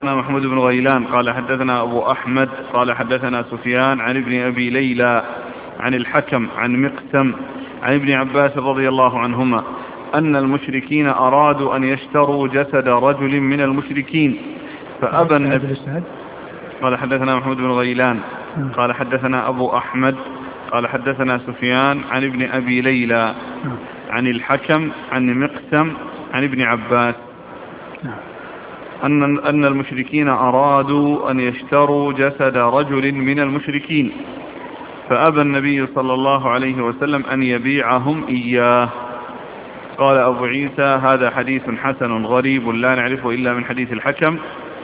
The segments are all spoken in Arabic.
محمود بن غيلان قال حدثنا أبو أحمد قال حدثنا سفيان عن ابن أبي ليلى عن الحكم عن مقسم عن ابن عباس رضي الله عنهما أن المشركين أرادوا أن يشتروا جسد رجل من المشركين فأبى النبي. قال حدثنا محمود بن غيلان قال حدثنا أبو أحمد قال حدثنا سفيان عن ابن أبي ليلى عن الحكم عن مقسم عن ابن عباس أن المشركين أرادوا أن يشتروا جسد رجل من المشركين فأبى النبي صلى الله عليه وسلم أن يبيعهم إياه. قال أبو عيسى هذا حديث حسن غريب لا نعرفه إلا من حديث الحكم،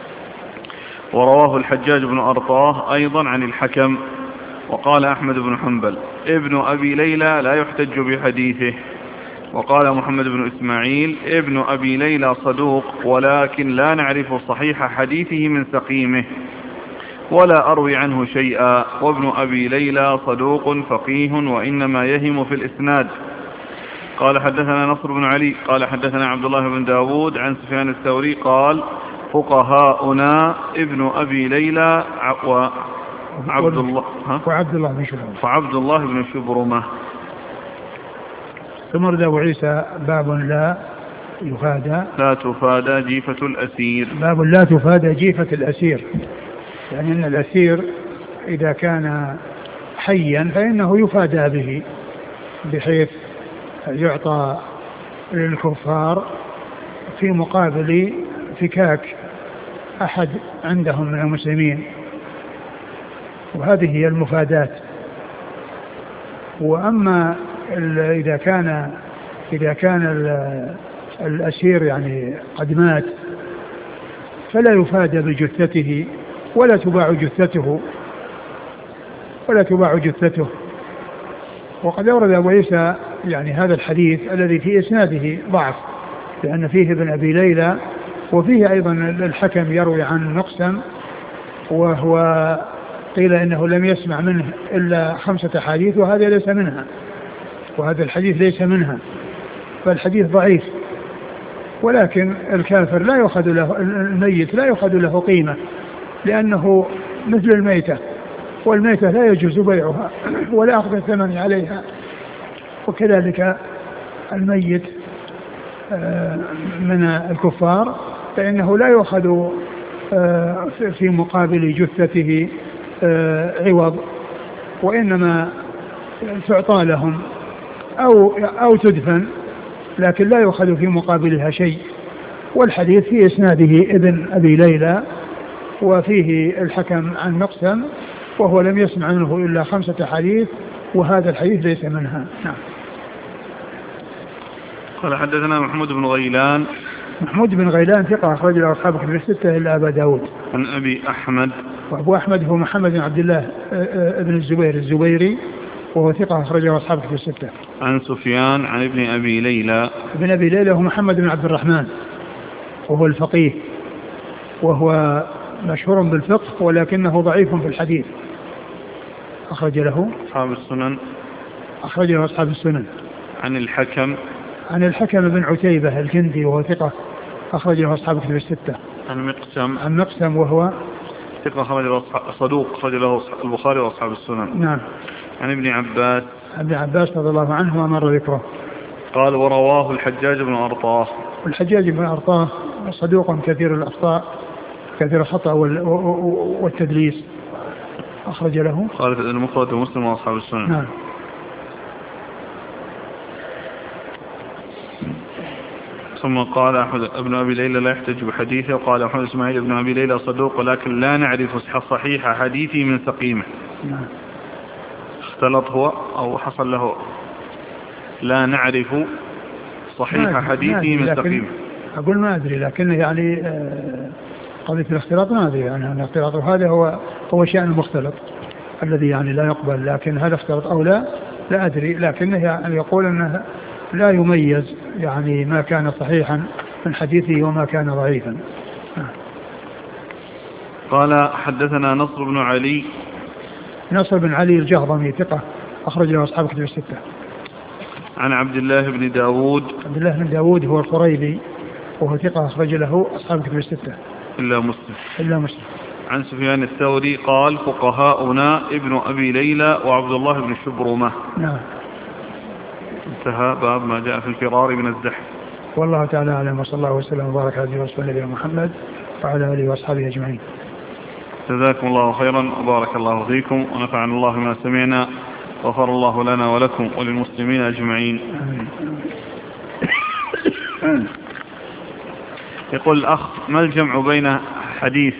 ورواه الحجاج بن أرطاه أيضا عن الحكم. وقال أحمد بن حنبل ابن أبي ليلى لا يحتج بحديثه. وقال محمد بن إسماعيل ابن أبي ليلى صدوق ولكن لا نعرف صحيح حديثه من سقيمه ولا أروي عنه شيئا، وابن أبي ليلى صدوق فقيه وإنما يهم في الإسناد. قال حدثنا نصر بن علي قال حدثنا عبد الله بن داود عن سفيان الثوري قال فقهاؤنا ابن أبي ليلى وعبد الله بن شبرمة. ثم رد أبو عيسى باب لا تفادى جيفة الأسير. باب لا تفادى جيفة الأسير، يعني أن الأسير إذا كان حيا فإنه يفادى به بحيث يعطى للكفار في مقابل فكاك أحد عندهم من المسلمين، وهذه هي المفادات. وأما إذا كان الأسير يعني قد مات فلا يفادى بجثته ولا تباع جثته. وقد أورد أبو عيسى يعني هذا الحديث الذي في إسناده ضعف، لأن فيه ابن أبي ليلى وفيه أيضا الحكم يروي عن مقسم، وهو قيل إنه لم يسمع منه إلا 5 أحاديث وهذا ليس منها، وهذا الحديث ليس منها، فالحديث ضعيف. ولكن الكافر لا يؤخذ له، الميت لا يؤخذ له قيمة، لأنه مثل الميتة، والميتة لا يجوز بيعها ولا أخذ الثمن عليها. وكذلك الميت من الكفار فإنه لا يؤخذ في مقابل جثته عوض، وإنما تعطى لهم أو تدفن، لكن لا يؤخذ في مقابلها شيء. والحديث في إسناده ابن أبي ليلى وفيه الحكم عن مقسم، وهو لم يسمع منه إلا 5 أحاديث، وهذا الحديث ليس منها. نعم. قال حدثنا محمود بن غيلان. محمود بن غيلان ثقة أخرج له أصحاب الكتب الستة إلا أبا داود. عن أبي أحمد. وأبو أحمد هو محمد بن عبد الله ابن الزبير الزبيري، وهو ثقة أخرج له أصحاب الكتب الستة. عن سفيان عن ابن أبي ليلى. ابن أبي ليلى هو محمد بن عبد الرحمن، وهو الفقيه، وهو مشهور بالفقه ولكنه ضعيف في الحديث. أخرج له أصحاب السنن. أخرج له أصحاب السنن. عن الحكم بن عتيبة الكندي، وهو ثقة أخرج له أصحاب الكتب الستة. عن مقسم وهو ثقة صدوق أخرج له البخاري وأصحاب السنن. نعم. عن ابن عباس رضي الله عنه ومر ذكره. قال ورواه الحجاج بن أرطاه. والحجاج بن أرطاه صدوق كثير الأخطاء، كثير الخطأ والتدليس. أخرج له قال المفرد ومسلم وأصحاب السنن. نعم. ثم قال أحمد ابن أبي ليلى لا يحتج بحديثه. وقال أحمد إسماعيل ابن أبي ليلى صدوق ولكن لا نعرف صحيح حديثه من سقيمه. نعم. اختلط هو أو حصل له لا نعرف صحيح حديثه من سقيمه. أقول ما أدري، لكن يعني قضية الاختلاط ما أدري، يعني الاختلاط هذا هو شأن المختلط الذي يعني لا يقبل، لكن هذا اختلط أو لا أدري، لكنه يعني يقول أنه لا يميز يعني ما كان صحيحا من حديثه وما كان ضعيفا. قال حدثنا نصر بن علي الجهضمي ثقة أخرج له أصحاب الكتب الستة. عن عبد الله بن داود. عبد الله بن داود هو القريبي، وهو ثقة أخرج له أصحاب الكتب الستة. إلا مسلم. عن سفيان الثوري قال فقهاؤنا ابن أبي ليلى وعبد الله بن شبرمة. نعم. انتهى باب ما جاء في الفرار من الزحف. والله تعالى أعلم، وصلى الله وسلم وبارك على رسول الله محمد وعلى آله وأصحابه أجمعين. جزاكم الله خيرا وبارك الله فيكم ونفعنا الله بما سمعنا وغفر الله لنا ولكم وللمسلمين أجمعين. يقول الأخ: ما الجمع بين حديث